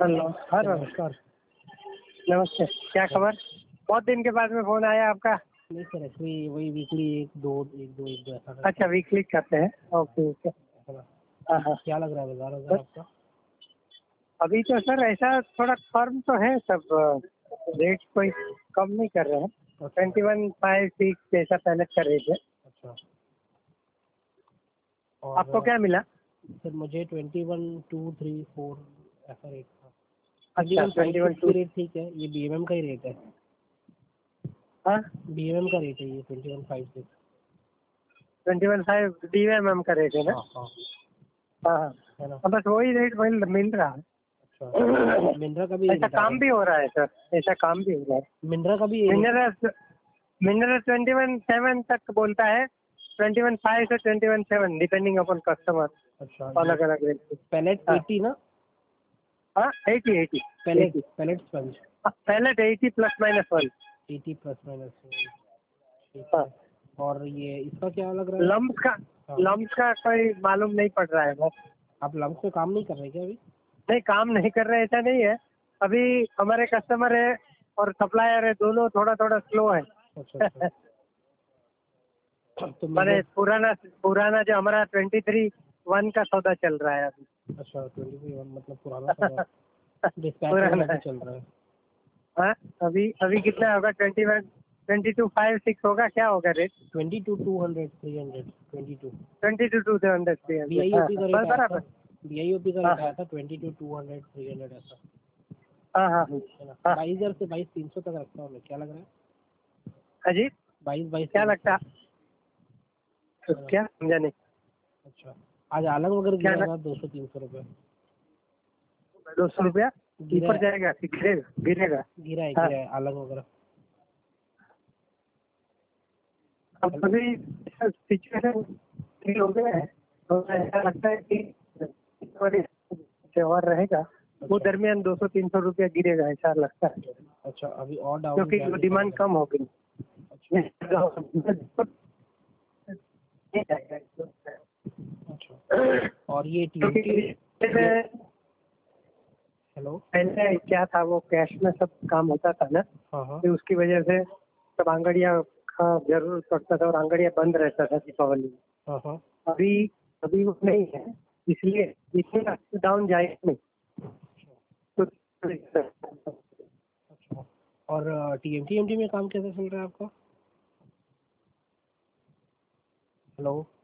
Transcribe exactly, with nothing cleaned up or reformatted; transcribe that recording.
Hello. हाँ sir, नमस्कार। नमस्ते। क्या खबर? बहुत दिन के बाद में फोन आया आपका। नहीं सर, एक्चुअली वही वीकली एक दो एक दो एक दो ऐसा करता अच्छा, हूँ। वीकली करते हैं। Okay okay. है ना? हाँ हाँ। क्या लग रहा है बाजार वगैरह आपका? अभी तो सर ऐसा थोड़ा फर्म तो है, सब रेट कोई कम नहीं कर रहे हैं। अच्छा ट्वेंटी वन फाइव सिक्स जैसा पहले कर रहे थे। अच्छा। आपको और क्या मिला? सर मुझे twenty one two three four ऐसा रेट था। ट्वेंटी अच्छा, one five twenty one six two. की रेट ठीक है, ये बी एम एम का ही रेट है। हाँ, बी एम एम का रेट है ये twenty one five six. Twenty one five D M M का रेट है ना? हाँ हाँ। हाँ हाँ। है ना? हाँ, बस वही रेट मिल मिल रहा है। अच्छा, मिंद्रा का भी ऐसा रेट आ काम गया। भी हो रहा है सर, ऐसा काम भी हो रहा है। मिंद्रा का भी ये रेट है। Mineral mineral twenty one seven तक बोलता है। ट्वेंटी वन फाइव से twenty one seven depending upon customer. अच्छा, ये अलग अलग रेट। पैलेट हाँ एटी ना? हाँ, eighty eighty pallet eighty. Pallet sponge पहले तो eighty plus minus one. Eighty plus minus. ठीक हाँ, है। और ये इसका क्या लग रहा है? लम्स का हाँ। लम्स का कोई मालूम नहीं पड़ रहा है बस। आप लम्स पे काम नहीं कर रहे क्या अभी? नहीं, काम नहीं कर रहे ऐसा नहीं है। अभी हमारे कस्टमर है और सप्लायर है, दोनों थोड़ा थोड़ा स्लो है। अच्छा अच्छा। तो मैंने मिंद्रा। पुराना पुराना जो हमारा ट्वेंटी थ्री वन का सौदा चल रहा है अभी। अच्छा, ट्वेंटी थ्री वन मतलब पुराना सा डिस्पैच पुराना वगैरह है। भी चल रहा है। हाँ, अभी अभी कितना होगा? Twenty one twenty two five six होगा, क्या होगा rate? Twenty two two hundred three hundred twenty two. Twenty two two hundred three B hundred. I O हाँ पी का हाँ, रेट आया था। बराबर। बी आई ओ पी का हाँ रेट हाँ आया था twenty two two hundred three hundred ऐसा। हाँ हाँ है ना? हाँ। बाईस हजार से बाईस तीन सौ तक रखता हूँ मैं, क्या लग रहा है? अजी, बाईस बाईस क्या तीन लगता? सौ तो है ना? क्या समझा नहीं। अच्छा, आज आलम वगैरह क्या गिरा लग था दो सौ तीन सौ रुपये। दो सौ रुपया गिरा ऊपर है। जाएगा कि गिरेगा? गिरेगा। गिरा है हाँ, गिरा है आलम वगैरह। अब अभी सिचुएशन ठीक हो गया है, तो ऐसा लगता है कि त्योहार रहेगा वो अच्छा दरमियान दो सौ तीन सौ रुपया गिरेगा, ऐसा लगता है। अच्छा। अभी और डाउन क्योंकि क्या वो नहीं डिमांड पड़ेगा? कम हो गई। अच्छा अच्छा। और ये टी एम टी। पहले हेलो। पहले क्या था, वो कैश में सब काम होता था ना, हाँ हाँ। तो उसकी वजह से सब आंगड़िया का जरूरत पड़ता था और आंगड़िया बंद रहता था दीपावली में। हाँ हाँ। अभी अभी वो नहीं है, इसलिए इसलिए डाउन जाए नहीं तो। अच्छा। और T M T M T में काम कैसे चल रहा है आपका? हेलो।